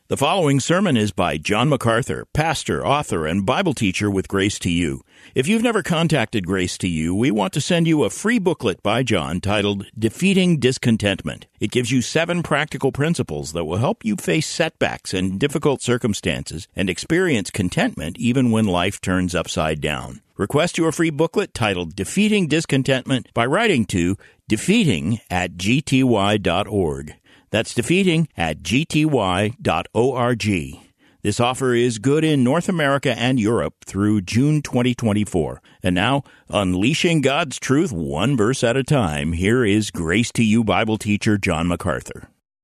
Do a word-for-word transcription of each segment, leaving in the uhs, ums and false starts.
The following sermon is by John MacArthur, pastor, author, and Bible teacher with Grace to You. If you've never contacted Grace to You, we want to send you a free booklet by John titled Defeating Discontentment. It gives you seven practical principles that will help you face setbacks and difficult circumstances and experience contentment even when life turns upside down. Request your free booklet titled Defeating Discontentment by writing to defeating at g t y dot org. That's defeating at g t y dot org. This offer is good in North America and Europe through June twenty twenty-four. And now, unleashing God's truth one verse at a time, here is Grace to You Bible teacher John MacArthur.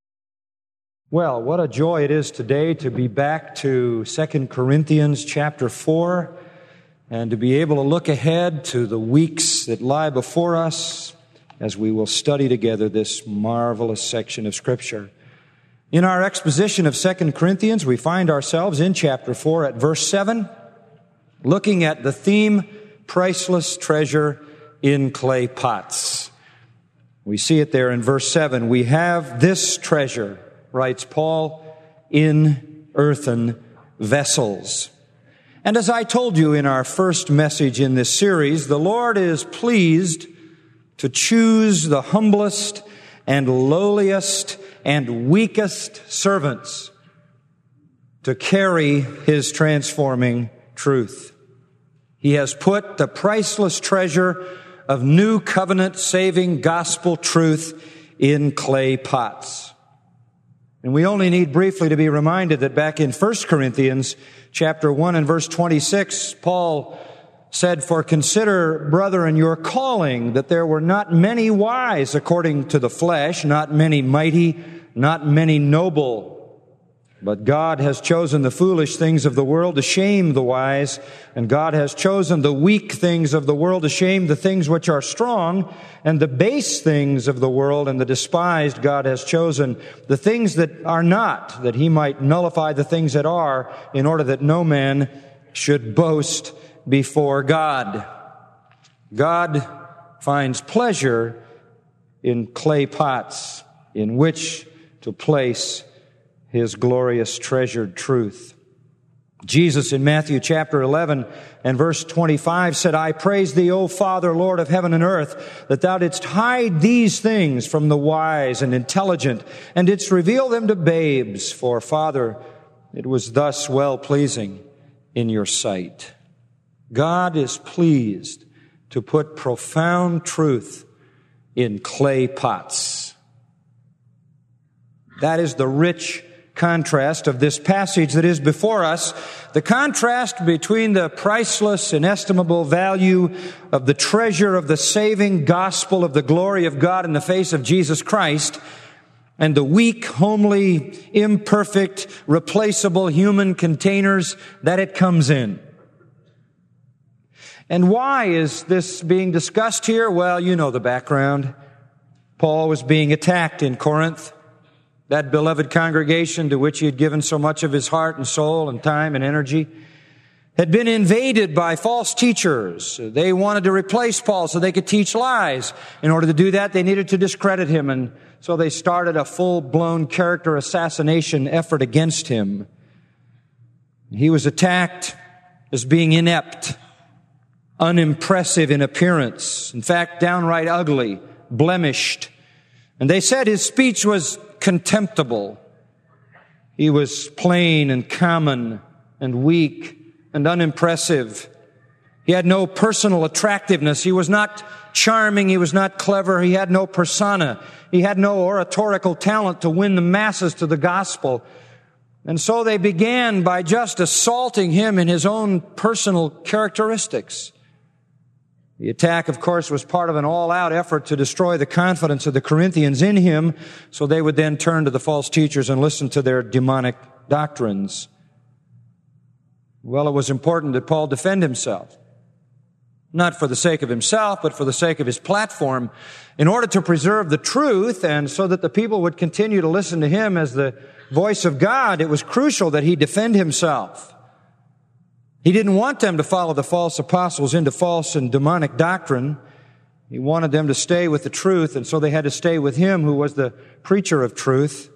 Well, what a joy it is today to be back to Second Corinthians chapter four and to be able to look ahead to the weeks that lie before us as we will study together this marvelous section of Scripture. In our exposition of Second Corinthians, we find ourselves in chapter four at verse seven, looking at the theme, priceless treasure in clay pots. We see it there in verse seven. We have this treasure, writes Paul, in earthen vessels. And as I told you in our first message in this series, the Lord is pleased to choose the humblest and lowliest and weakest servants to carry His transforming truth. He has put the priceless treasure of new covenant saving gospel truth in clay pots. And we only need briefly to be reminded that back in First Corinthians chapter one and verse twenty-six, Paul said, "For consider, brethren, your calling, that there were not many wise according to the flesh, not many mighty, not many noble. But God has chosen the foolish things of the world to shame the wise, and God has chosen the weak things of the world to shame the things which are strong, and the base things of the world and the despised God has chosen, the things that are not, that He might nullify the things that are, in order that no man should boast before God." God finds pleasure in clay pots in which to place His glorious treasured truth. Jesus in Matthew chapter eleven and verse twenty-five said, "I praise Thee, O Father, Lord of heaven and earth, that Thou didst hide these things from the wise and intelligent, and didst reveal them to babes. For, Father, it was thus well-pleasing in Your sight." God is pleased to put profound truth in clay pots. That is the rich contrast of this passage that is before us. The contrast between the priceless, inestimable value of the treasure of the saving gospel of the glory of God in the face of Jesus Christ and the weak, homely, imperfect, replaceable human containers that it comes in. And why is this being discussed here? Well, you know the background. Paul was being attacked in Corinth, that beloved congregation to which he had given so much of his heart and soul and time and energy, had been invaded by false teachers. They wanted to replace Paul so they could teach lies. In order to do that, they needed to discredit him, and so they started a full-blown character assassination effort against him. He was attacked as being inept, unimpressive in appearance, in fact, downright ugly, blemished. And they said his speech was contemptible. He was plain and common and weak and unimpressive. He had no personal attractiveness. He was not charming. He was not clever. He had no persona. He had no oratorical talent to win the masses to the gospel. And so they began by just assaulting him in his own personal characteristics. The attack, of course, was part of an all-out effort to destroy the confidence of the Corinthians in him, so they would then turn to the false teachers and listen to their demonic doctrines. Well, it was important that Paul defend himself, not for the sake of himself, but for the sake of his platform, in order to preserve the truth and so that the people would continue to listen to him as the voice of God. It was crucial that he defend himself. He didn't want them to follow the false apostles into false and demonic doctrine. He wanted them to stay with the truth, and so they had to stay with him who was the preacher of truth.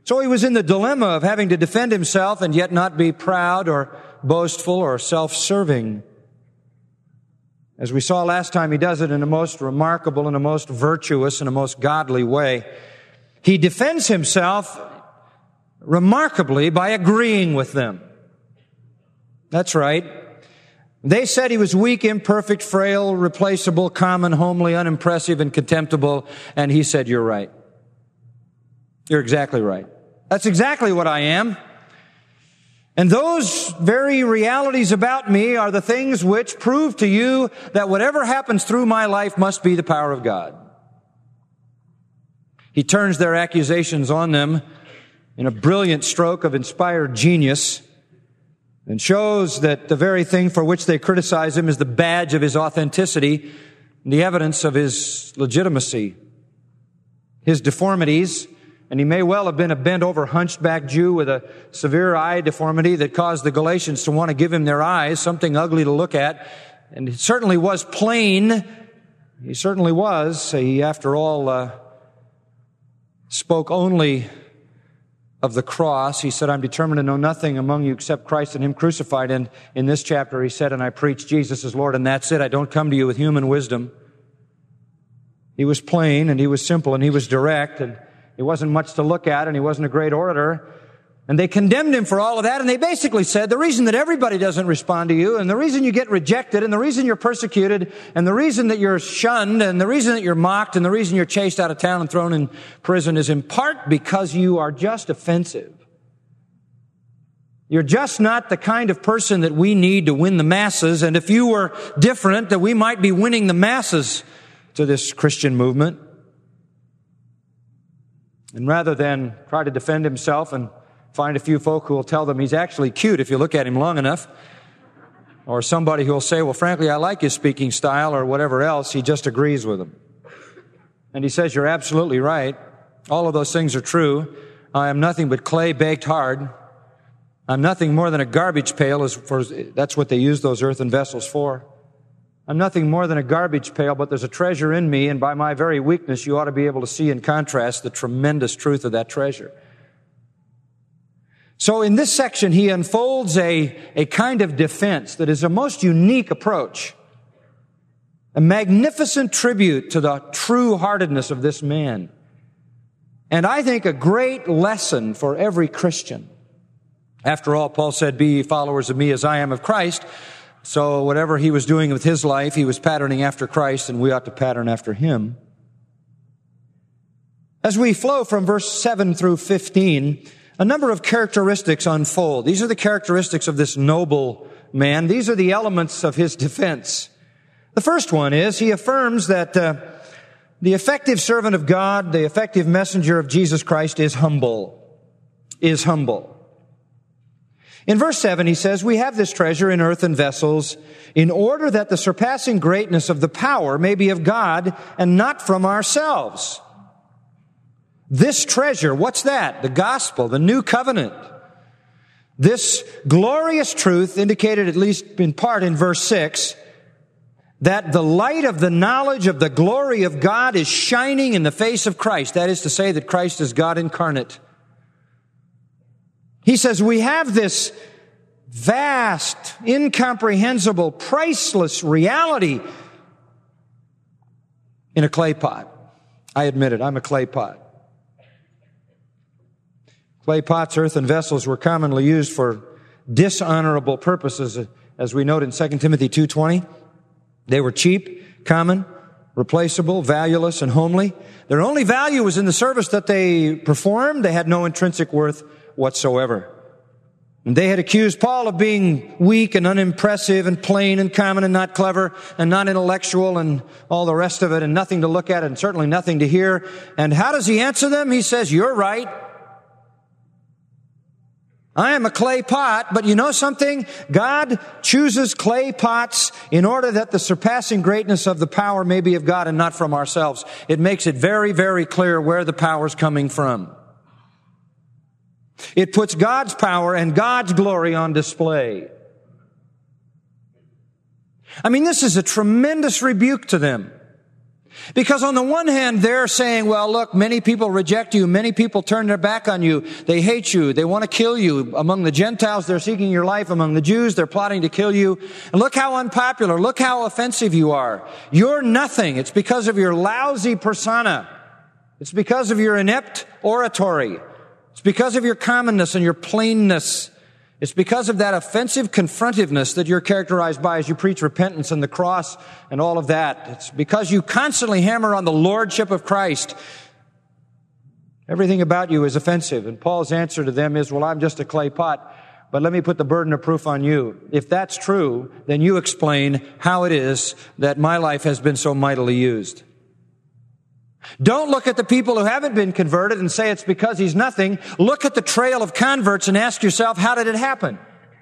So he was in the dilemma of having to defend himself and yet not be proud or boastful or self-serving. As we saw last time, he does it in a most remarkable and a most virtuous and a most godly way. He defends himself remarkably by agreeing with them. That's right. They said he was weak, imperfect, frail, replaceable, common, homely, unimpressive, and contemptible. And he said, you're right. You're exactly right. That's exactly what I am. And those very realities about me are the things which prove to you that whatever happens through my life must be the power of God. He turns their accusations on them in a brilliant stroke of inspired genius and shows that the very thing for which they criticize him is the badge of his authenticity and the evidence of his legitimacy. His deformities, and he may well have been a bent-over, hunchback Jew with a severe eye deformity that caused the Galatians to want to give him their eyes, something ugly to look at. And it certainly was plain. He certainly was. He, after all, uh, spoke only of the cross. He said, I'm determined to know nothing among you except Christ and Him crucified. And in this chapter, he said, and I preach Jesus as Lord, and that's it. I don't come to you with human wisdom. He was plain, and he was simple, and he was direct, and he wasn't much to look at, and he wasn't a great orator. And they condemned him for all of that, and they basically said, the reason that everybody doesn't respond to you, and the reason you get rejected, and the reason you're persecuted, and the reason that you're shunned, and the reason that you're mocked, and the reason you're chased out of town and thrown in prison is in part because you are just offensive. You're just not the kind of person that we need to win the masses, and if you were different, that we might be winning the masses to this Christian movement. And rather than try to defend himself and find a few folk who will tell them he's actually cute if you look at him long enough, or somebody who will say, well, frankly, I like his speaking style, or whatever else, he just agrees with them. And he says, you're absolutely right. All of those things are true. I am nothing but clay baked hard. I'm nothing more than a garbage pail. As for, that's what they use those earthen vessels for. I'm nothing more than a garbage pail, but there's a treasure in me, and by my very weakness, you ought to be able to see in contrast the tremendous truth of that treasure. So in this section, he unfolds a, a kind of defense that is a most unique approach, a magnificent tribute to the true-heartedness of this man, and I think a great lesson for every Christian. After all, Paul said, be ye followers of me as I am of Christ. So whatever he was doing with his life, he was patterning after Christ, and we ought to pattern after him. As we flow from verse seven through fifteen, a number of characteristics unfold. These are the characteristics of this noble man. These are the elements of his defense. The first one is he affirms that uh, the effective servant of God, the effective messenger of Jesus Christ is humble, is humble. In verse seven, he says, we have this treasure in earthen vessels in order that the surpassing greatness of the power may be of God and not from ourselves. This treasure, what's that? The gospel, the new covenant. This glorious truth indicated at least in part in verse six, that the light of the knowledge of the glory of God is shining in the face of Christ. That is to say that Christ is God incarnate. He says, we have this vast, incomprehensible, priceless reality in a clay pot. I admit it, I'm a clay pot. Clay pots, earthen vessels were commonly used for dishonorable purposes, as we note in Second Timothy two twenty. They were cheap, common, replaceable, valueless, and homely. Their only value was in the service that they performed. They had no intrinsic worth whatsoever. And they had accused Paul of being weak and unimpressive and plain and common and not clever and not intellectual and all the rest of it and nothing to look at and certainly nothing to hear. And how does he answer them? He says, you're right. I am a clay pot, but you know something? God chooses clay pots in order that the surpassing greatness of the power may be of God and not from ourselves. It makes it very, very clear where the power's coming from. It puts God's power and God's glory on display. I mean, this is a tremendous rebuke to them. Because on the one hand, they're saying, well, look, many people reject you. Many people turn their back on you. They hate you. They want to kill you. Among the Gentiles, they're seeking your life. Among the Jews, they're plotting to kill you. And look how unpopular. Look how offensive you are. You're nothing. It's because of your lousy persona. It's because of your inept oratory. It's because of your commonness and your plainness. It's because of that offensive confrontiveness that you're characterized by as you preach repentance and the cross and all of that. It's because you constantly hammer on the lordship of Christ. Everything about you is offensive. And Paul's answer to them is, well, I'm just a clay pot, but let me put the burden of proof on you. If that's true, then you explain how it is that my life has been so mightily used. Don't look at the people who haven't been converted and say it's because he's nothing. Look at the trail of converts and ask yourself, how did it happen?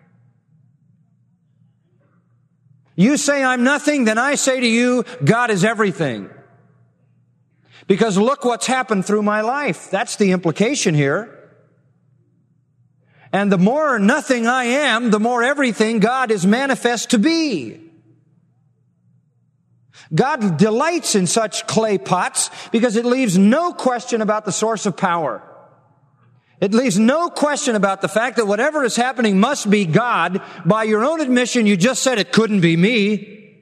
You say I'm nothing, then I say to you, God is everything. Because look what's happened through my life. That's the implication here. And the more nothing I am, the more everything God is manifest to be. God delights in such clay pots because it leaves no question about the source of power. It leaves no question about the fact that whatever is happening must be God. By your own admission, you just said it couldn't be me.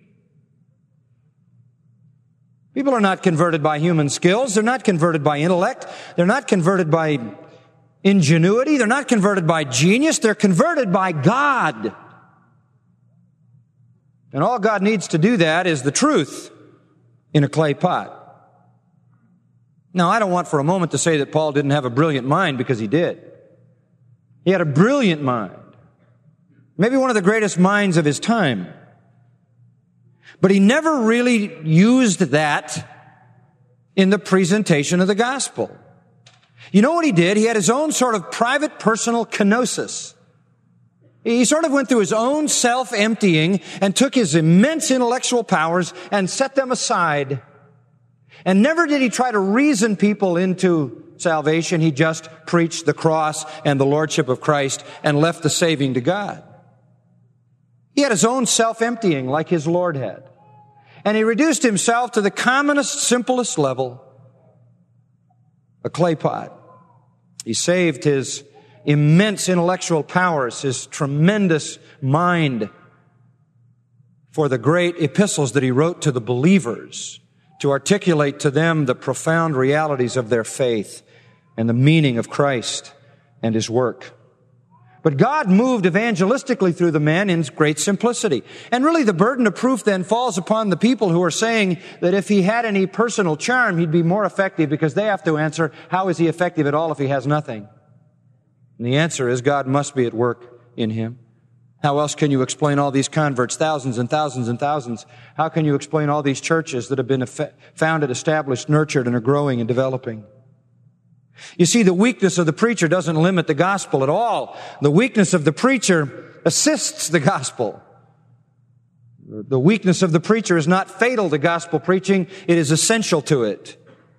People are not converted by human skills. They're not converted by intellect. They're not converted by ingenuity. They're not converted by genius. They're converted by God. And all God needs to do that is the truth in a clay pot. Now, I don't want for a moment to say that Paul didn't have a brilliant mind, because he did. He had a brilliant mind. Maybe one of the greatest minds of his time. But he never really used that in the presentation of the gospel. You know what he did? He had his own sort of private personal kenosis. He sort of went through his own self-emptying and took his immense intellectual powers and set them aside. And never did he try to reason people into salvation. He just preached the cross and the lordship of Christ and left the saving to God. He had his own self-emptying like his Lord had. And he reduced himself to the commonest, simplest level, a clay pot. He saved his immense intellectual powers, his tremendous mind, for the great epistles that he wrote to the believers to articulate to them the profound realities of their faith and the meaning of Christ and his work. But God moved evangelistically through the man in great simplicity. And really the burden of proof then falls upon the people who are saying that if he had any personal charm, he'd be more effective, because they have to answer, how is he effective at all if he has nothing? And the answer is, God must be at work in him. How else can you explain all these converts, thousands and thousands and thousands? How can you explain all these churches that have been founded, established, nurtured, and are growing and developing? You see, the weakness of the preacher doesn't limit the gospel at all. The weakness of the preacher assists the gospel. The weakness of the preacher is not fatal to gospel preaching. It is essential to it.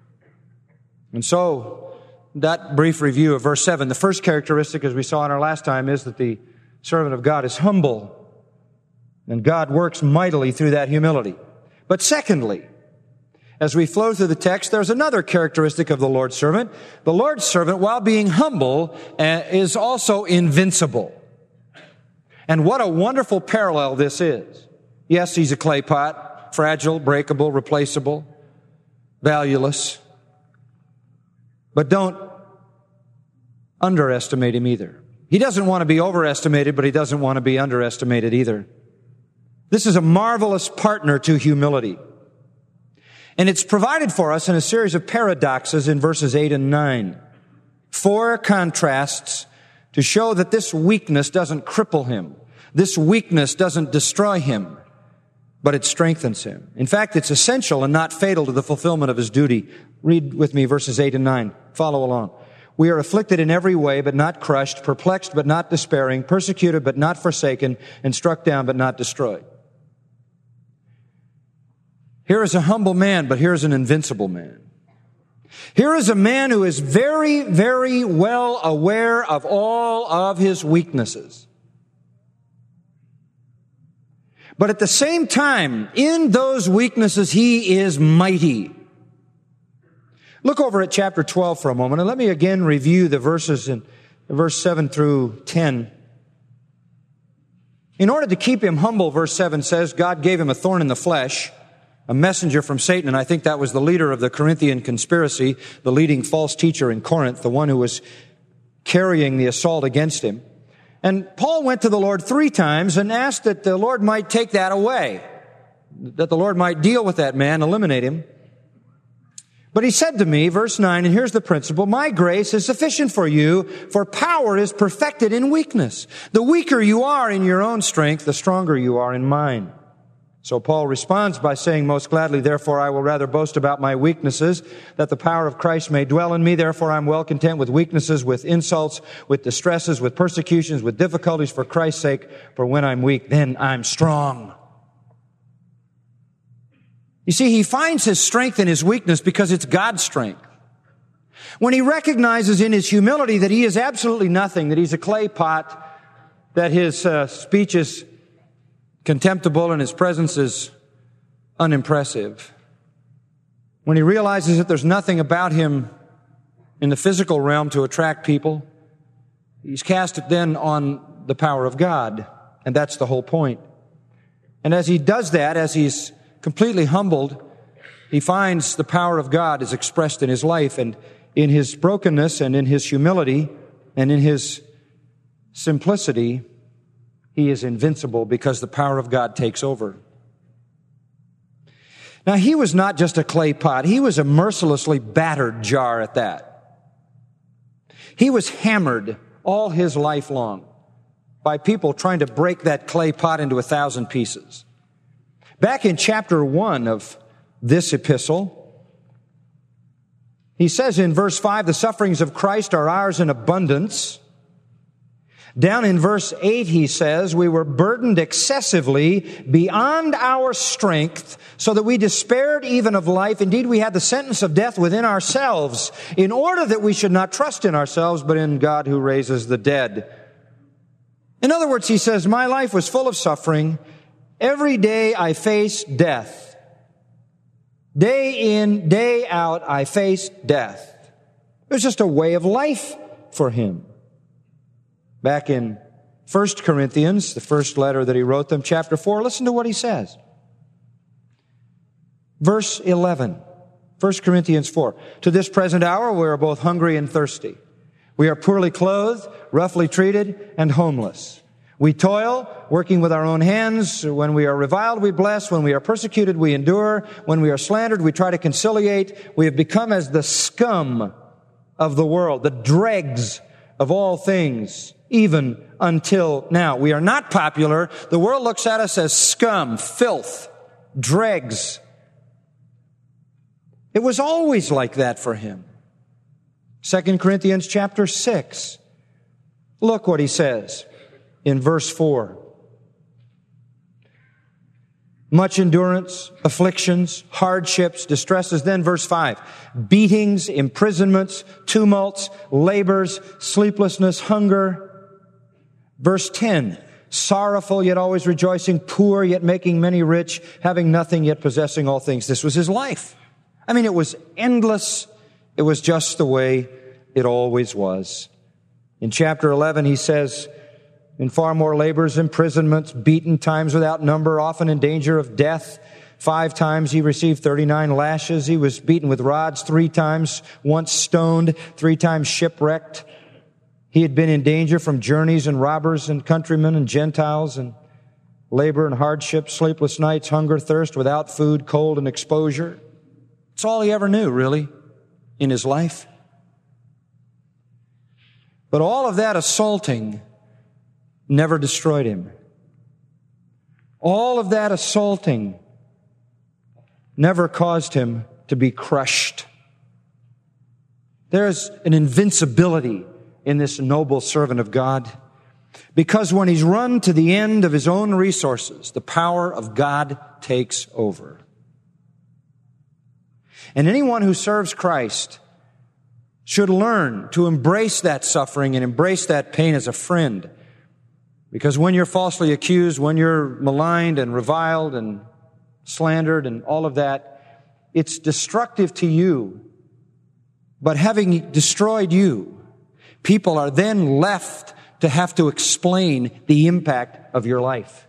And so, that brief review of verse seven. The first characteristic, as we saw in our last time, is that the servant of God is humble. And God works mightily through that humility. But secondly, as we flow through the text, there's another characteristic of the Lord's servant. The Lord's servant, while being humble, is also invincible. And what a wonderful parallel this is. Yes, he's a clay pot, fragile, breakable, replaceable, valueless. But don't underestimate him either. He doesn't want to be overestimated, but he doesn't want to be underestimated either. This is a marvelous partner to humility. And it's provided for us in a series of paradoxes in verses eight and nine. Four contrasts to show that this weakness doesn't cripple him. This weakness doesn't destroy him, but it strengthens him. In fact, it's essential and not fatal to the fulfillment of his duty. Read with me verses eight and nine. Follow along. We are afflicted in every way, but not crushed, perplexed, but not despairing, persecuted, but not forsaken, and struck down, but not destroyed. Here is a humble man, but here is an invincible man. Here is a man who is very, very well aware of all of his weaknesses. But at the same time, in those weaknesses, He is mighty. Look over at chapter twelve for a moment, and let me again review the verses in verse seven through ten. In order to keep him humble, verse seven says, God gave him a thorn in the flesh, a messenger from Satan, and I think that was the leader of the Corinthian conspiracy, the leading false teacher in Corinth, the one who was carrying the assault against him. And Paul went to the Lord three times and asked that the Lord might take that away, that the Lord might deal with that man, eliminate him. But he said to me, verse nine, and here's the principle, my grace is sufficient for you, for power is perfected in weakness. The weaker you are in your own strength, the stronger you are in mine. So Paul responds by saying, most gladly, therefore, I will rather boast about my weaknesses, that the power of Christ may dwell in me. Therefore, I'm well content with weaknesses, with insults, with distresses, with persecutions, with difficulties for Christ's sake. For when I'm weak, then I'm strong. You see, he finds his strength in his weakness because it's God's strength. When he recognizes in his humility that he is absolutely nothing, that he's a clay pot, that his uh, speech is contemptible and his presence is unimpressive. When he realizes that there's nothing about him in the physical realm to attract people, he's cast it then on the power of God. And that's the whole point. And as he does that, as he's completely humbled, he finds the power of God is expressed in his life, and in his brokenness and in his humility and in his simplicity, he is invincible because the power of God takes over. Now, he was not just a clay pot. He was a mercilessly battered jar at that. He was hammered all his life long by people trying to break that clay pot into a thousand pieces. Back in chapter one of this epistle, he says in verse five, the sufferings of Christ are ours in abundance. Down in verse eight, he says, we were burdened excessively beyond our strength, so that we despaired even of life. Indeed, we had the sentence of death within ourselves, in order that we should not trust in ourselves, but in God who raises the dead. In other words, he says, my life was full of suffering. Every day I faced death. Day in, day out, I faced death. It was just a way of life for him. Back in First Corinthians, the first letter that he wrote them, chapter four, listen to what he says. Verse eleven, First Corinthians four. To this present hour we are both hungry and thirsty. We are poorly clothed, roughly treated, and homeless. We toil, working with our own hands. When we are reviled, we bless. When we are persecuted, we endure. When we are slandered, we try to conciliate. We have become as the scum of the world, the dregs of all things, even until now. We are not popular. The world looks at us as scum, filth, dregs. It was always like that for him. Second Corinthians chapter six. Look what he says in verse four. Much endurance, afflictions, hardships, distresses. Then verse five. Beatings, imprisonments, tumults, labors, sleeplessness, hunger. Verse ten. Sorrowful, yet always rejoicing, poor, yet making many rich, having nothing, yet possessing all things. This was his life. I mean, it was endless. It was just the way it always was. In chapter eleven, he says, in far more labors, imprisonments, beaten times without number, often in danger of death. Five times he received thirty-nine lashes. He was beaten with rods three times, once stoned, three times shipwrecked. He had been in danger from journeys and robbers and countrymen and Gentiles and labor and hardship, sleepless nights, hunger, thirst, without food, cold and exposure. It's all he ever knew, really, in his life. But all of that assaulting never destroyed him. All of that assaulting never caused him to be crushed. There's an invincibility in this noble servant of God, because when he's run to the end of his own resources, the power of God takes over. And anyone who serves Christ should learn to embrace that suffering and embrace that pain as a friend, Because when you're falsely accused, when you're maligned and reviled and slandered and all of that, it's destructive to you. But having destroyed you, people are then left to have to explain the impact of your life.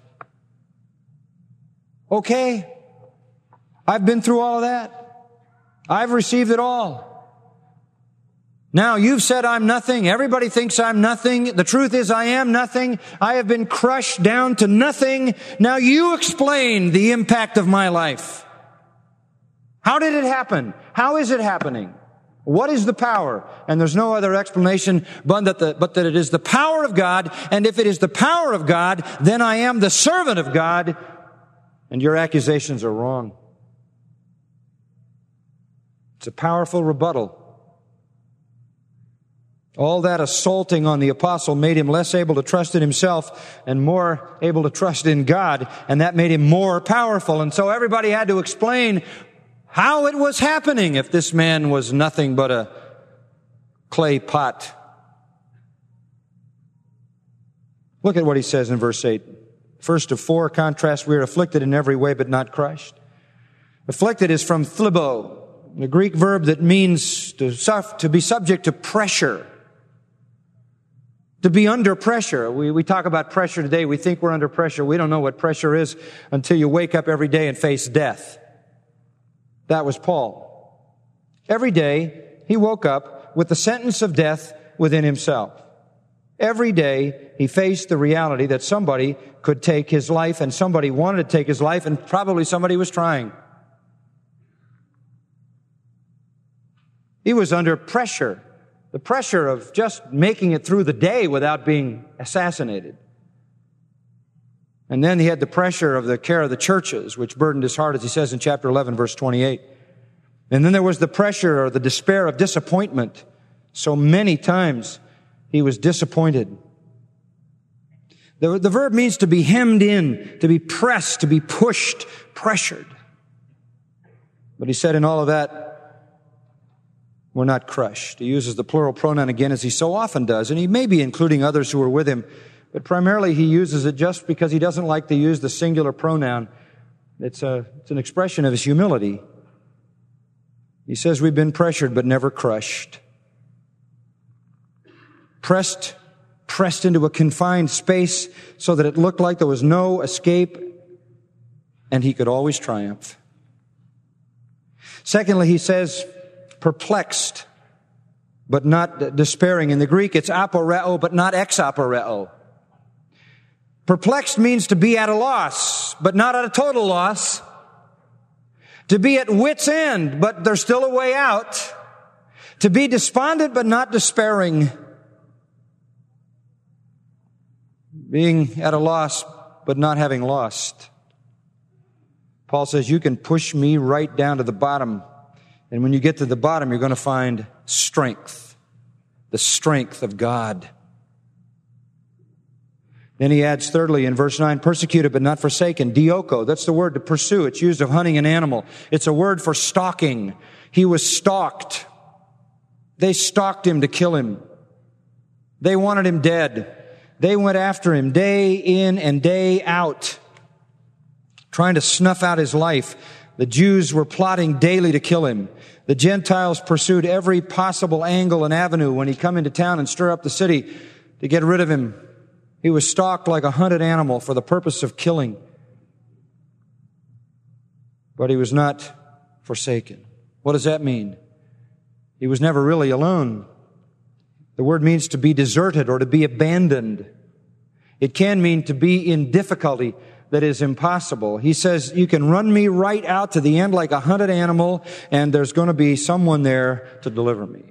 Okay, I've been through all of that. I've received it all. Now, you've said I'm nothing. Everybody thinks I'm nothing. The truth is I am nothing. I have been crushed down to nothing. Now you explain the impact of my life. How did it happen? How is it happening? What is the power? And there's no other explanation but that, the, but that it is the power of God. And if it is the power of God, then I am the servant of God. And your accusations are wrong. It's a powerful rebuttal. All that assaulting on the apostle made him less able to trust in himself and more able to trust in God, and that made him more powerful. And so everybody had to explain how it was happening if this man was nothing but a clay pot. Look at what he says in verse eight. First of four contrasts, we are afflicted in every way but not crushed. Afflicted is from phlibo, the Greek verb that means to, suffer, to be subject to pressure. To be under pressure. We, we talk about pressure today. We think we're under pressure. We don't know what pressure is until you wake up every day and face death. That was Paul. Every day, he woke up with the sentence of death within himself. Every day, he faced the reality that somebody could take his life, and somebody wanted to take his life, and probably somebody was trying. He was under pressure. The pressure of just making it through the day without being assassinated. And then he had the pressure of the care of the churches, which burdened his heart, as he says in chapter eleven, verse twenty-eight. And then there was the pressure or the despair of disappointment. So many times he was disappointed. The, the verb means to be hemmed in, to be pressed, to be pushed, pressured. But he said in all of that, we're not crushed. He uses the plural pronoun again, as he so often does, and he may be including others who were with him, but primarily he uses it just because he doesn't like to use the singular pronoun. It's a, it's an expression of his humility. He says we've been pressured but never crushed. Pressed, pressed into a confined space so that it looked like there was no escape, and he could always triumph. Secondly, he says, perplexed, but not despairing. In the Greek, it's aporeo, but not exaporeo. Perplexed means to be at a loss, but not at a total loss. To be at wit's end, but there's still a way out. To be despondent, but not despairing. Being at a loss, but not having lost. Paul says, you can push me right down to the bottom. And when you get to the bottom, you're going to find strength. The strength of God. Then he adds thirdly in verse nine, persecuted but not forsaken. Dioko, that's the word to pursue. It's used of hunting an animal. It's a word for stalking. He was stalked. They stalked him to kill him. They wanted him dead. They went after him day in and day out, trying to snuff out his life. The Jews were plotting daily to kill him. The Gentiles pursued every possible angle and avenue when he come into town and stir up the city to get rid of him. He was stalked like a hunted animal for the purpose of killing. But he was not forsaken. What does that mean? He was never really alone. The word means to be deserted or to be abandoned. It can mean to be in difficulty that is impossible. He says, you can run me right out to the end like a hunted animal, and there's going to be someone there to deliver me.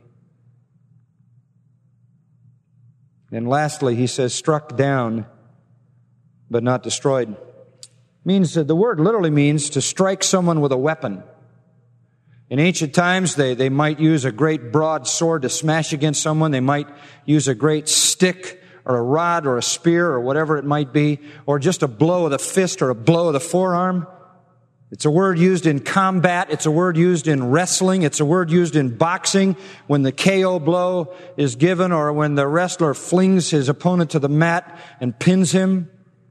And lastly, he says, struck down, but not destroyed. Means that the word literally means to strike someone with a weapon. In ancient times, they, they might use a great broad sword to smash against someone. They might use a great stick or a rod or a spear or whatever it might be, or just a blow of the fist or a blow of the forearm. It's a word used in combat. It's a word used in wrestling. It's a word used in boxing when the K O blow is given or when the wrestler flings his opponent to the mat and pins him.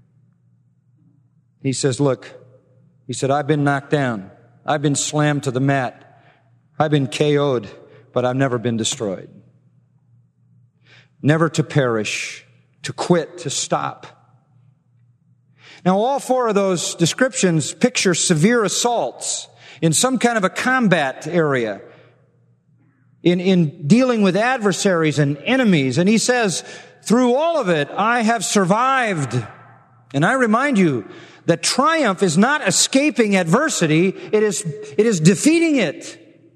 He says, look, he said, I've been knocked down. I've been slammed to the mat. I've been K O'd, but I've never been destroyed. Never to perish, to quit, to stop. Now, all four of those descriptions picture severe assaults in some kind of a combat area, in, in dealing with adversaries and enemies. And he says, through all of it, I have survived. And I remind you that triumph is not escaping adversity, it is, it is defeating it.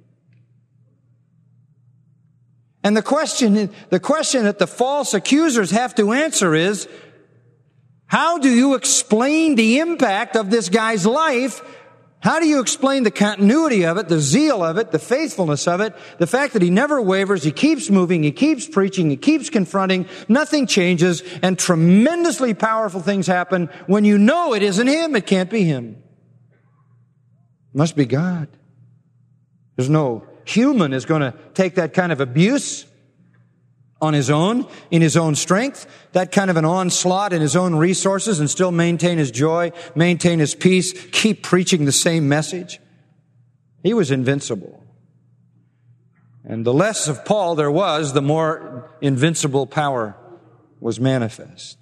And the question, the question that the false accusers have to answer is, how do you explain the impact of this guy's life? How do you explain the continuity of it, the zeal of it, the faithfulness of it, the fact that he never wavers, he keeps moving, he keeps preaching, he keeps confronting, nothing changes, and tremendously powerful things happen when you know it isn't him, it can't be him. It must be God. There's no human is going to take that kind of abuse on his own, in his own strength, that kind of an onslaught in his own resources and still maintain his joy, maintain his peace, keep preaching the same message. He was invincible. And the less of Paul there was, the more invincible power was manifest.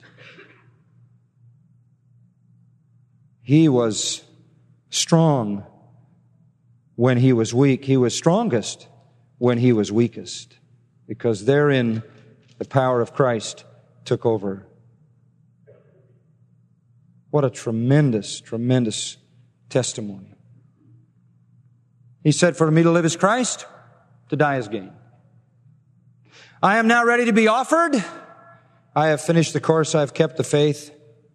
He was strong when he was weak. He was strongest when he was weakest, because therein the power of Christ took over. What a tremendous, tremendous testimony. He said, for me to live is Christ, to die is gain. I am now ready to be offered. I have finished the course. I have kept the faith.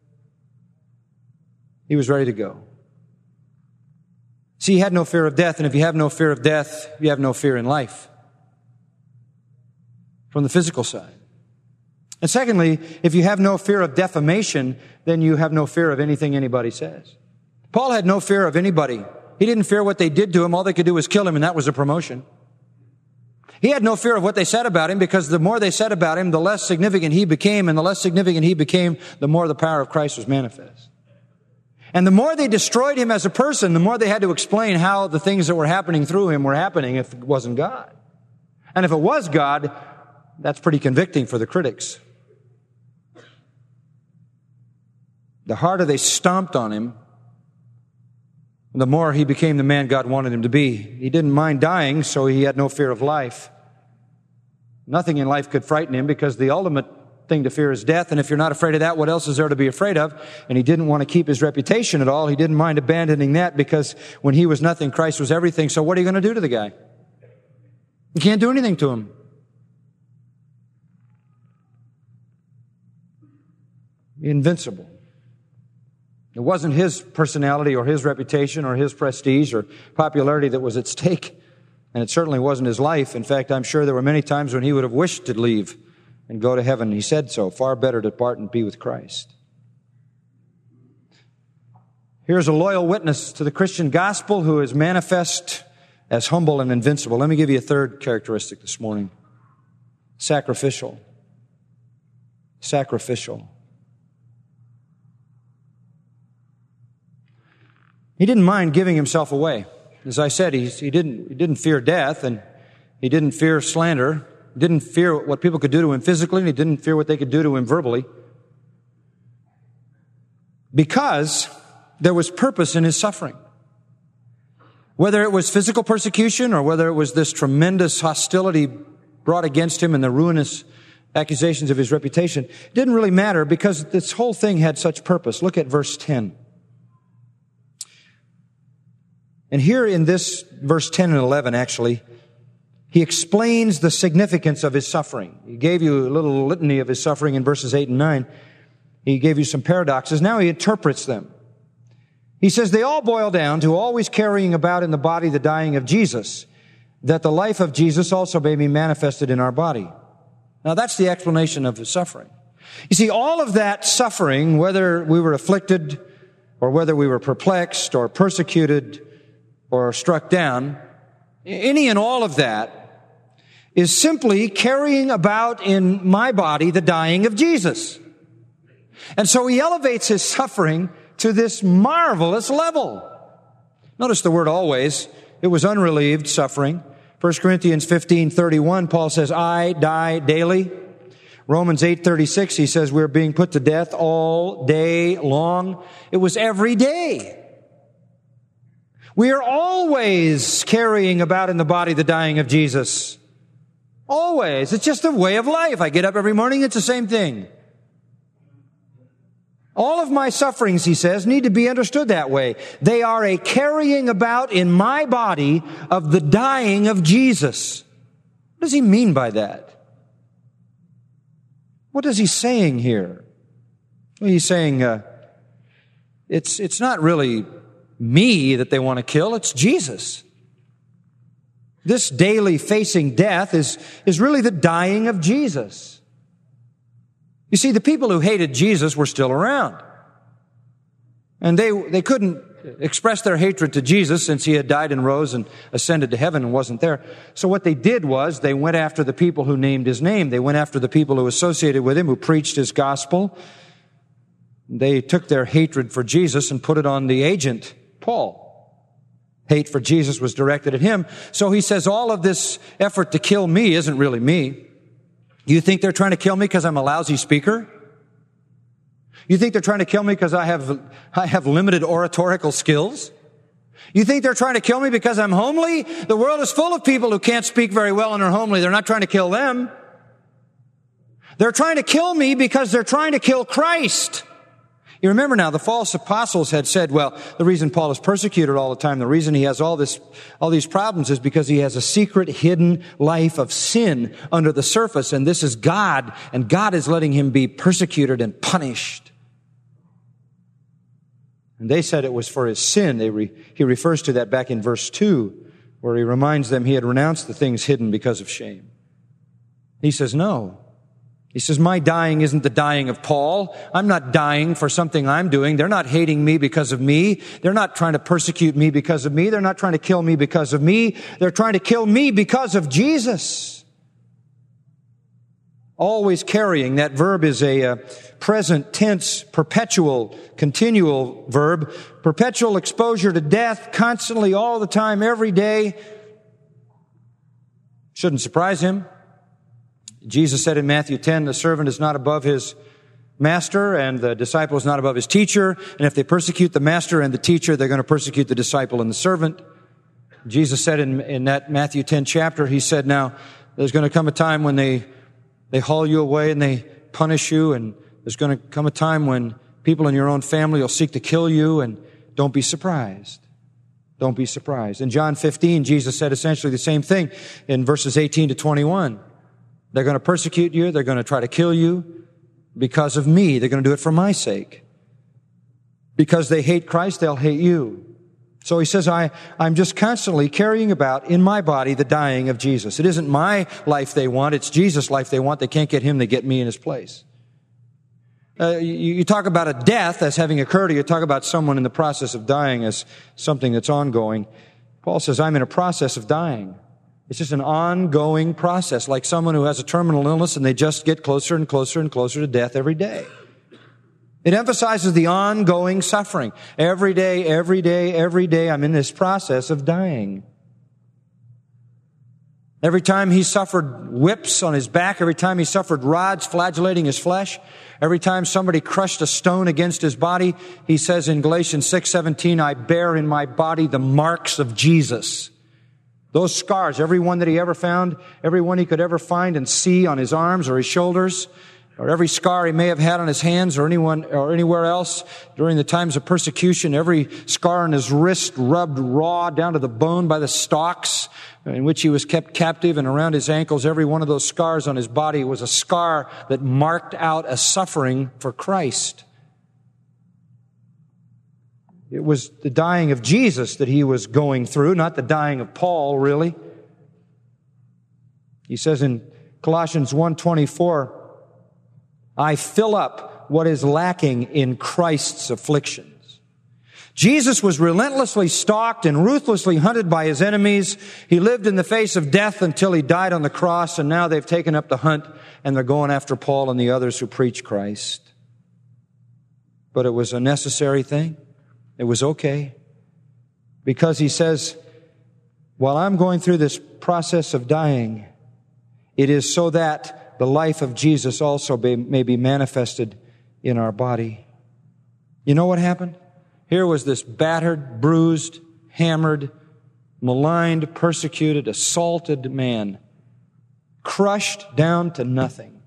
He was ready to go. See, he had no fear of death, and if you have no fear of death, you have no fear in life. From the physical side. And secondly, if you have no fear of defamation, then you have no fear of anything anybody says. Paul had no fear of anybody. He didn't fear what they did to him. All they could do was kill him, and that was a promotion. He had no fear of what they said about him, because the more they said about him, the less significant he became, and the less significant he became, the more the power of Christ was manifest. And the more they destroyed him as a person, the more they had to explain how the things that were happening through him were happening if it wasn't God. And if it was God, that's pretty convicting for the critics. The harder they stomped on him, the more he became the man God wanted him to be. He didn't mind dying, so he had no fear of life. Nothing in life could frighten him, because the ultimate thing to fear is death. And if you're not afraid of that, what else is there to be afraid of? And he didn't want to keep his reputation at all. He didn't mind abandoning that, because when he was nothing, Christ was everything. So what are you going to do to the guy? You can't do anything to him. Invincible. It wasn't his personality or his reputation or his prestige or popularity that was at stake, and it certainly wasn't his life. In fact, I'm sure there were many times when he would have wished to leave and go to heaven. He said so, far better to depart and be with Christ. Here's a loyal witness to the Christian gospel who is manifest as humble and invincible. Let me give you a third characteristic this morning. Sacrificial. Sacrificial. He didn't mind giving himself away. As I said, he, he didn't, he didn't fear death, and he didn't fear slander. He didn't fear what people could do to him physically, and he didn't fear what they could do to him verbally. Because there was purpose in his suffering. Whether it was physical persecution or whether it was this tremendous hostility brought against him and the ruinous accusations of his reputation, it didn't really matter, because this whole thing had such purpose. Look at verse ten. And here in this verse ten and eleven, actually, he explains the significance of his suffering. He gave you a little litany of his suffering in verses eight and nine. He gave you some paradoxes. Now he interprets them. He says, they all boil down to always carrying about in the body the dying of Jesus, that the life of Jesus also may be manifested in our body. Now that's the explanation of his suffering. You see, all of that suffering, whether we were afflicted or whether we were perplexed or persecuted or struck down, any and all of that is simply carrying about in my body the dying of Jesus. And so he elevates his suffering to this marvelous level. Notice the word always. It was unrelieved suffering. First Corinthians fifteen thirty-one, Paul says, I die daily. Romans eight thirty-six, he says, we're being put to death all day long. It was every day. We are always carrying about in the body the dying of Jesus. Always. It's just a way of life. I get up every morning, it's the same thing. All of my sufferings, he says, need to be understood that way. They are a carrying about in my body of the dying of Jesus. What does he mean by that? What is he saying here? Well, he's saying uh, it's it's not really me that they want to kill, it's Jesus. This daily facing death is, is really the dying of Jesus. You see, the people who hated Jesus were still around. And they, they couldn't express their hatred to Jesus since he had died and rose and ascended to heaven and wasn't there. So what they did was they went after the people who named his name. They went after the people who associated with him, who preached his gospel. They took their hatred for Jesus and put it on the agent, Paul. Hate for Jesus was directed at him. So he says all of this effort to kill me isn't really me. You think they're trying to kill me because I'm a lousy speaker? You think they're trying to kill me because I have, I have limited oratorical skills? You think they're trying to kill me because I'm homely? The world is full of people who can't speak very well and are homely. They're not trying to kill them. They're trying to kill me because they're trying to kill Christ. You remember now, the false apostles had said, well, the reason Paul is persecuted all the time, the reason he has all this, all these problems is because he has a secret hidden life of sin under the surface, and this is God, and God is letting him be persecuted and punished. And they said it was for his sin. They re, he refers to that back in verse two, where he reminds them he had renounced the things hidden because of shame. He says, no. He says, my dying isn't the dying of Paul. I'm not dying for something I'm doing. They're not hating me because of me. They're not trying to persecute me because of me. They're not trying to kill me because of me. They're trying to kill me because of Jesus. Always carrying, that verb is a uh, present tense, perpetual, continual verb. Perpetual exposure to death, constantly, all the time, every day. Shouldn't surprise him. Jesus said in Matthew ten, the servant is not above his master and the disciple is not above his teacher. And if they persecute the master and the teacher, they're going to persecute the disciple and the servant. Jesus said in, in that Matthew ten chapter, he said, now, there's going to come a time when they They haul you away and they punish you, and there's going to come a time when people in your own family will seek to kill you, and don't be surprised. Don't be surprised. In John fifteen, Jesus said essentially the same thing in verses eighteen to twenty-one. They're going to persecute you. They're going to try to kill you because of me. They're going to do it for my sake. Because they hate Christ, they'll hate you. So he says, I, I'm just constantly carrying about in my body the dying of Jesus. It isn't my life they want, it's Jesus' life they want. They can't get him, they get me in his place. Uh, you, you talk about a death as having occurred, or you talk about someone in the process of dying as something that's ongoing. Paul says, I'm in a process of dying. It's just an ongoing process, like someone who has a terminal illness and they just get closer and closer and closer to death every day. It emphasizes the ongoing suffering. Every day, every day, every day, I'm in this process of dying. Every time he suffered whips on his back, every time he suffered rods flagellating his flesh, every time somebody crushed a stone against his body, he says in Galatians six seventeen, I bear in my body the marks of Jesus. Those scars, every one that he ever found, every one he could ever find and see on his arms or his shoulders, or every scar he may have had on his hands or anyone or anywhere else during the times of persecution, every scar on his wrist rubbed raw down to the bone by the stalks in which he was kept captive, and around his ankles, every one of those scars on his body was a scar that marked out a suffering for Christ. It was the dying of Jesus that he was going through, not the dying of Paul, really. He says in Colossians one twenty-four, I fill up what is lacking in Christ's afflictions. Jesus was relentlessly stalked and ruthlessly hunted by his enemies. He lived in the face of death until he died on the cross, and now they've taken up the hunt and they're going after Paul and the others who preach Christ. But it was a necessary thing. It was okay. Because he says, while I'm going through this process of dying, it is so that the life of Jesus also be, may be manifested in our body. You know what happened? Here was this battered, bruised, hammered, maligned, persecuted, assaulted man, crushed down to nothing.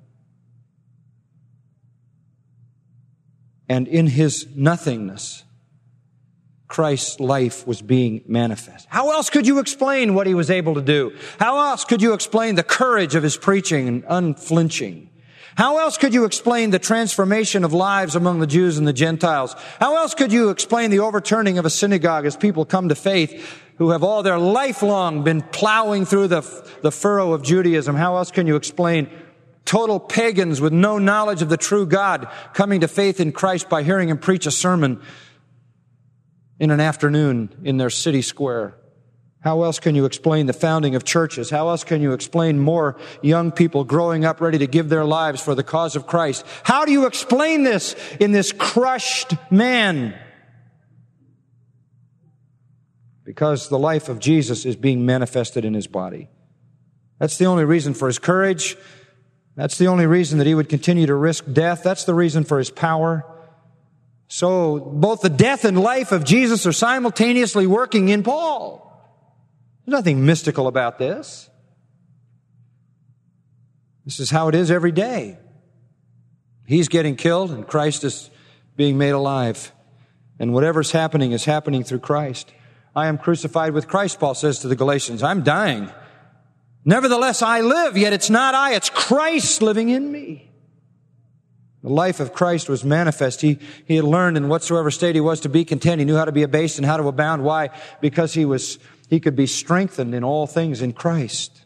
And in his nothingness, Christ's life was being manifest. How else could you explain what he was able to do? How else could you explain the courage of his preaching and unflinching? How else could you explain the transformation of lives among the Jews and the Gentiles? How else could you explain the overturning of a synagogue as people come to faith who have all their life long been plowing through the, the furrow of Judaism? How else can you explain total pagans with no knowledge of the true God coming to faith in Christ by hearing him preach a sermon in an afternoon in their city square? How else can you explain the founding of churches? How else can you explain more young people growing up ready to give their lives for the cause of Christ? How do you explain this in this crushed man? Because the life of Jesus is being manifested in his body. That's the only reason for his courage. That's the only reason that he would continue to risk death. That's the reason for his power. So both the death and life of Jesus are simultaneously working in Paul. There's nothing mystical about this. This is how it is every day. He's getting killed and Christ is being made alive. And whatever's happening is happening through Christ. I am crucified with Christ, Paul says to the Galatians. I'm dying. Nevertheless, I live, yet it's not I, it's Christ living in me. The life of Christ was manifest. He, he had learned in whatsoever state he was to be content. He knew how to be abased and how to abound. Why? Because he was, he could be strengthened in all things in Christ.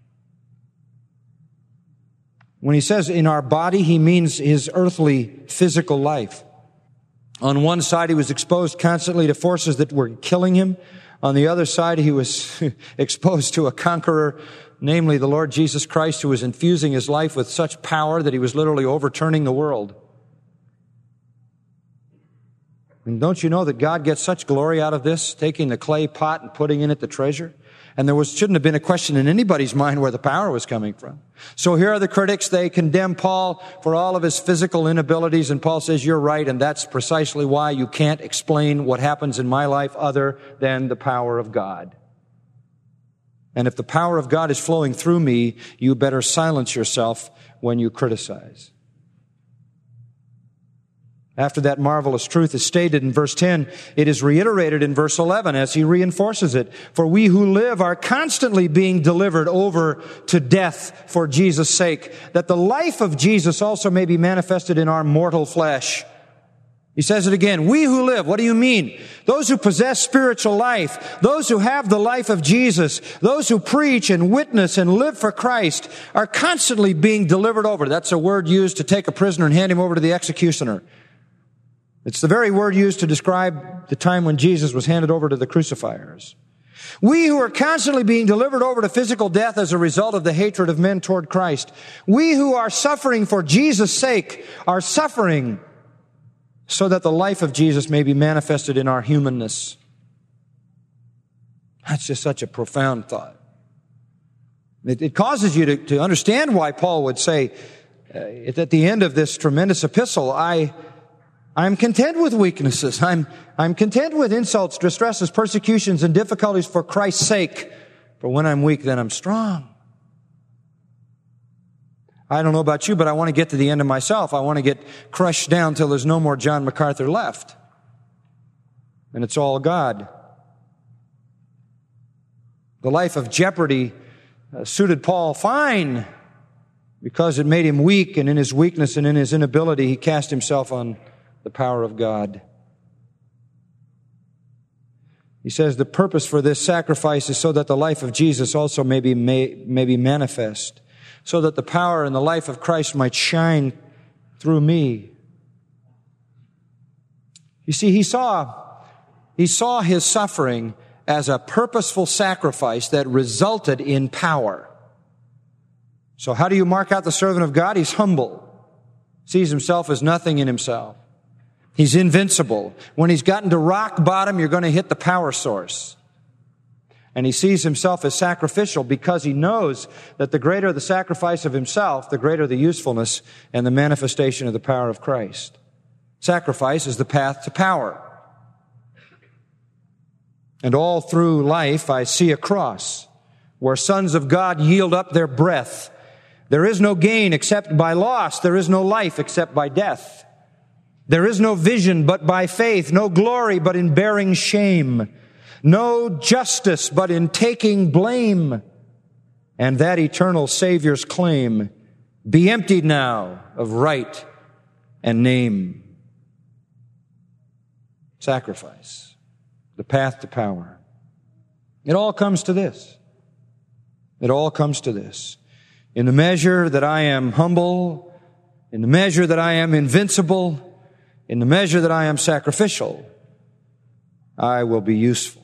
When he says in our body, he means his earthly physical life. On one side, he was exposed constantly to forces that were killing him. On the other side, he was exposed to a conqueror, namely the Lord Jesus Christ, who was infusing his life with such power that he was literally overturning the world. And don't you know that God gets such glory out of this, taking the clay pot and putting in it the treasure? And there was, shouldn't have been a question in anybody's mind where the power was coming from. So here are the critics. They condemn Paul for all of his physical inabilities. And Paul says, you're right. And that's precisely why you can't explain what happens in my life other than the power of God. And if the power of God is flowing through me, you better silence yourself when you criticize. After that marvelous truth is stated in verse ten, it is reiterated in verse eleven as he reinforces it. For we who live are constantly being delivered over to death for Jesus' sake, that the life of Jesus also may be manifested in our mortal flesh. He says it again, we who live, what do you mean? Those who possess spiritual life, those who have the life of Jesus, those who preach and witness and live for Christ are constantly being delivered over. That's a word used to take a prisoner and hand him over to the executioner. It's the very word used to describe the time when Jesus was handed over to the crucifiers. We who are constantly being delivered over to physical death as a result of the hatred of men toward Christ. We who are suffering for Jesus' sake are suffering so that the life of Jesus may be manifested in our humanness. That's just such a profound thought. It, it causes you to, to understand why Paul would say uh, at the end of this tremendous epistle, I... I'm content with weaknesses. I'm, I'm content with insults, distresses, persecutions, and difficulties for Christ's sake. For when I'm weak, then I'm strong. I don't know about you, but I want to get to the end of myself. I want to get crushed down till there's no more John MacArthur left. And it's all God. The life of jeopardy uh, suited Paul fine because it made him weak, and in his weakness and in his inability, he cast himself on the power of God. He says the purpose for this sacrifice is so that the life of Jesus also may be, may, may be manifest, so that the power and the life of Christ might shine through me. You see, he saw He saw his suffering as a purposeful sacrifice that resulted in power. So how do you mark out the servant of God? He's humble. Sees himself as nothing in himself. He's invincible. When he's gotten to rock bottom, you're going to hit the power source. And he sees himself as sacrificial because he knows that the greater the sacrifice of himself, the greater the usefulness and the manifestation of the power of Christ. Sacrifice is the path to power. And all through life, I see a cross where sons of God yield up their breath. There is no gain except by loss. There is no life except by death. There is no vision but by faith, no glory but in bearing shame, no justice but in taking blame. And that eternal Savior's claim, be emptied now of right and name. Sacrifice, the path to power. It all comes to this. It all comes to this. In the measure that I am humble, in the measure that I am invincible, in the measure that I am sacrificial, I will be useful.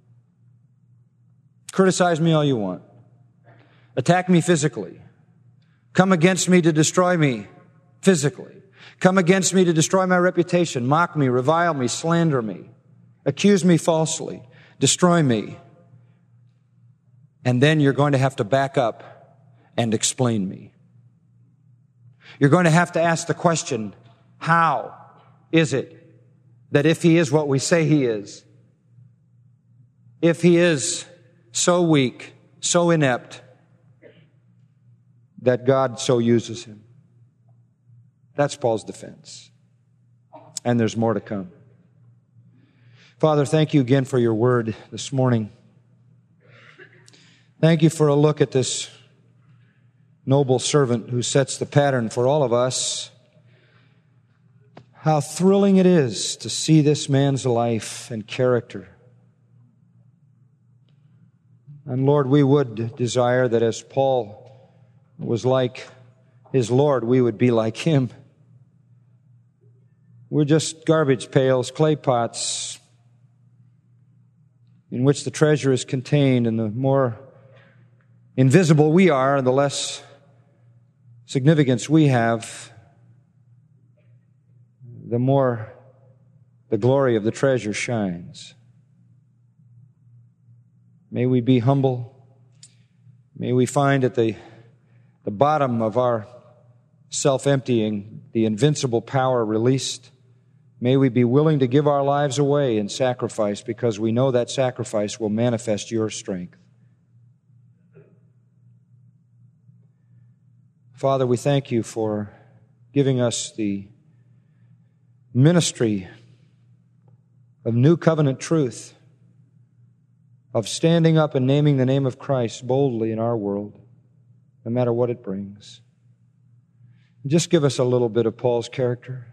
Criticize me all you want. Attack me physically. Come against me to destroy me physically. Come against me to destroy my reputation. Mock me, revile me, slander me. Accuse me falsely. Destroy me. And then you're going to have to back up and explain me. You're going to have to ask the question, how is it that if he is what we say he is, if he is so weak, so inept, that God so uses him? That's Paul's defense. And there's more to come. Father, thank you again for your word this morning. Thank you for a look at this noble servant who sets the pattern for all of us. How thrilling it is to see this man's life and character. And Lord, we would desire that as Paul was like his Lord, we would be like him. We're just garbage pails, clay pots, in which the treasure is contained, and the more invisible we are, the less significance we have, the more the glory of the treasure shines. May we be humble. May we find at the, the bottom of our self-emptying the invincible power released. May we be willing to give our lives away in sacrifice because we know that sacrifice will manifest your strength. Father, we thank you for giving us the ministry of new covenant truth, of standing up and naming the name of Christ boldly in our world, no matter what it brings. Just give us a little bit of Paul's character.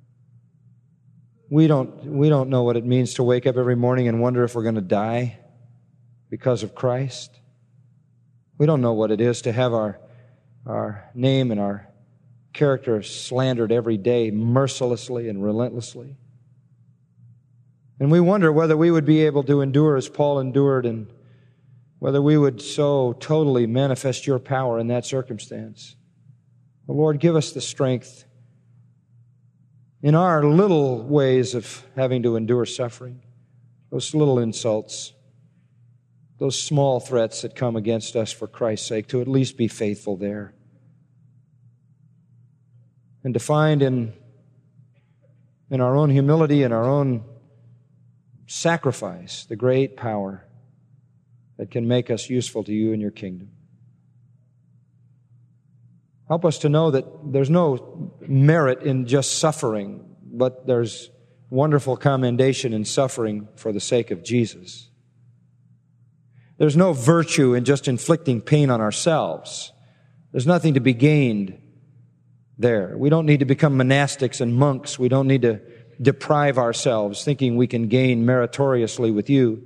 We don't, we don't know what it means to wake up every morning and wonder if we're going to die because of Christ. We don't know what it is to have our our name and our character slandered every day mercilessly and relentlessly. And we wonder whether we would be able to endure as Paul endured, and whether we would so totally manifest your power in that circumstance. The Lord, give us the strength in our little ways of having to endure suffering, those little insults, those small threats that come against us for Christ's sake, to at least be faithful there. And to find in, in our own humility and our own sacrifice the great power that can make us useful to you and your kingdom. Help us to know that there's no merit in just suffering, but there's wonderful commendation in suffering for the sake of Jesus. There's no virtue in just inflicting pain on ourselves. There's nothing to be gained there. We don't need to become monastics and monks. We don't need to deprive ourselves thinking we can gain meritoriously with you.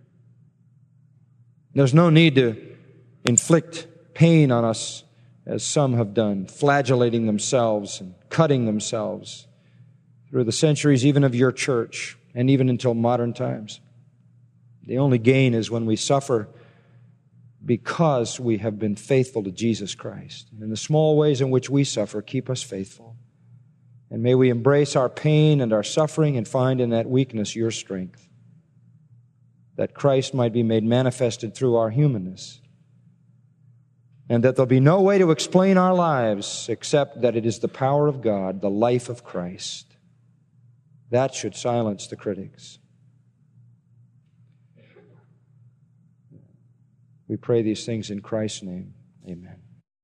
There's no need to inflict pain on us as some have done, flagellating themselves and cutting themselves through the centuries even of your church. and even until modern times. The only gain is when we suffer because we have been faithful to Jesus Christ. In the small ways in which we suffer, keep us faithful. And may we embrace our pain and our suffering and find in that weakness your strength, that Christ might be made manifested through our humanness, and that there'll be no way to explain our lives except that it is the power of God, the life of Christ. That should silence the critics. We pray these things in Christ's name. Amen.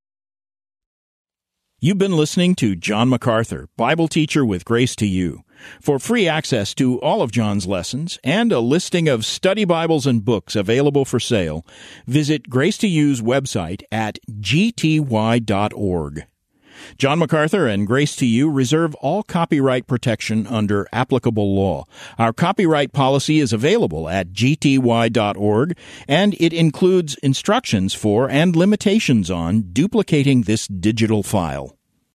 You've been listening to John MacArthur, Bible teacher with Grace to You. For free access to all of John's lessons and a listing of study Bibles and books available for sale, visit Grace to You's website at g t y dot org. John MacArthur and Grace to You reserve all copyright protection under applicable law. Our copyright policy is available at g t y dot org, and it includes instructions for and limitations on duplicating this digital file.